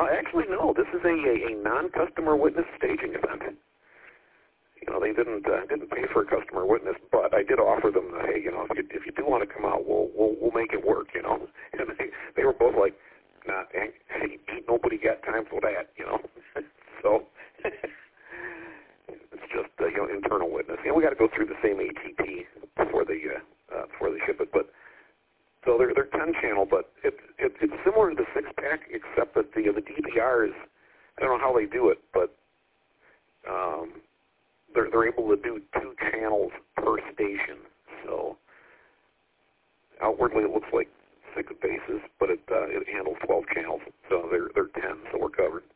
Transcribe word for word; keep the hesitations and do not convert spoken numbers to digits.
Uh, actually, no. This is a, a, a non-customer witness staging event. You know, they didn't uh, didn't pay for a customer witness, but I did offer them, uh, hey, you know, if you, if you do want to come out, we'll we'll we'll make it work, you know. And they they were both like, nah, ain't, ain't nobody got time for that, you know. So it's just uh, you know, internal witness. And we got to go through the same A T P before they uh, uh, before they ship it, but. So they're they're ten channel, but it, it it's similar to the six pack, except that the the D V Rs, I don't know how they do it, but um, they're they're able to do two channels per station. So outwardly it looks like six bases, but it uh, it handles twelve channels. So they're they're ten, so we're covered.